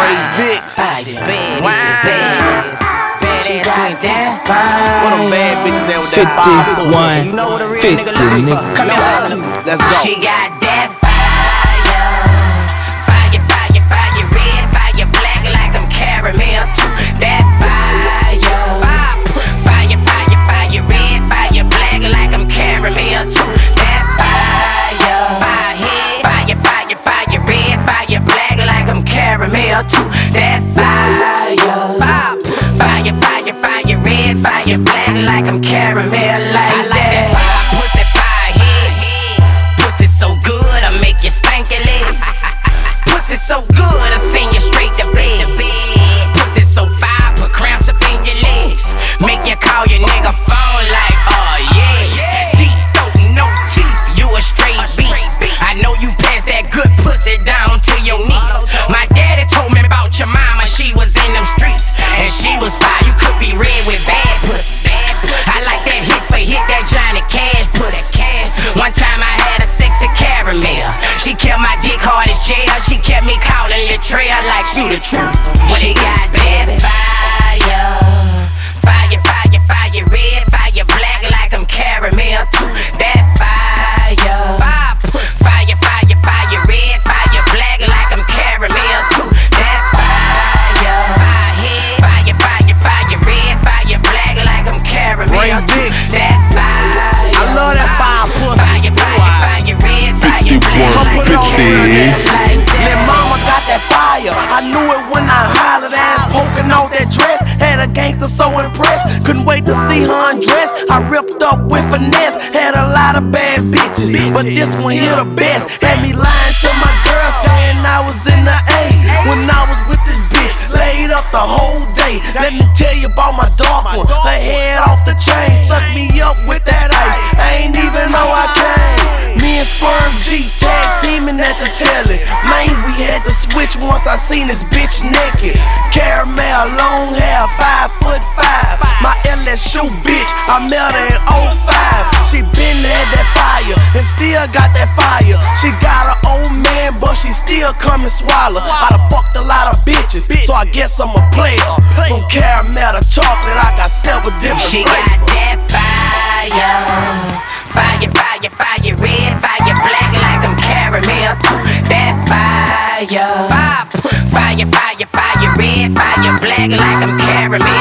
Ray Vicks. Wow. She got that fire. What them bad bitches at with that 51, you know what a real 50, nigga like. Come here, let's go. She got that fire, fire, fire, fire, red, fire, black, like I'm caramel too. That fire, fire, fire, fire, red, fire, black, like I'm caramel too. That fire, fire, fire, fire, red, fire, black, like I'm caramel too. That fire, fire, fire, fire, red, fire, black, like I'm caramel like that. Pussy fire head, pussy so good I make you stanky leg. Pussy so good I send you straight to bed. Pussy so fire, put cramps up in your legs. Make you call your nigga phone like, oh yeah. Deep throat, no teeth, you a straight beast. I know you passed that good pussy down to your niece. My daddy told me about your mama, she was in them streets, and she was fire. You could be red with bad pussy. I like that hit for hit, that Johnny Cash pussy. One time I had a sexy caramel. She kept my dick hard as jail. She kept me calling Latrell like she the truth. She got bad fire, fire, fire, fire, red, fire, black, like I'm caramel too. That fire, fire, fire, fire, red, fire, black, like I'm caramel too. That fire, fire, fire, fire, red, fire, black, like I'm caramel too. That fire, I love that fire pussy. fire, fire, fire, red, fire, black, Come put it on like That mama got that fire. I knew it when I hollered, ass poking out that dress. Had a gangster so impressed, couldn't wait to see her undress. I ripped up with finesse, had a lot of bad bitches, but this one here the best. Had me lying to my girl, saying I was in the A when I was with this bitch, laid up the whole day. Let me tell you about my dark one, her head off the chain, sucked me up with that ice. I ain't even know I came. Me and Sperm G tag teaming at the telly. Man, we had to switch once I seen this bitch naked. Caramel, long hair, 5'5". My LSU bitch, I met her in 05. She been had that fire and still got that fire. She got her old man, but she still come and swallow. I done fucked a lot of bitches, so I guess I'm a player. From caramel to chocolate, I got several different She flavors. got that fire, fire, fire, fire, red, fire, black, like I'm caramel too. That fire, fire, fire, fire, red, fire, black, like I'm caramel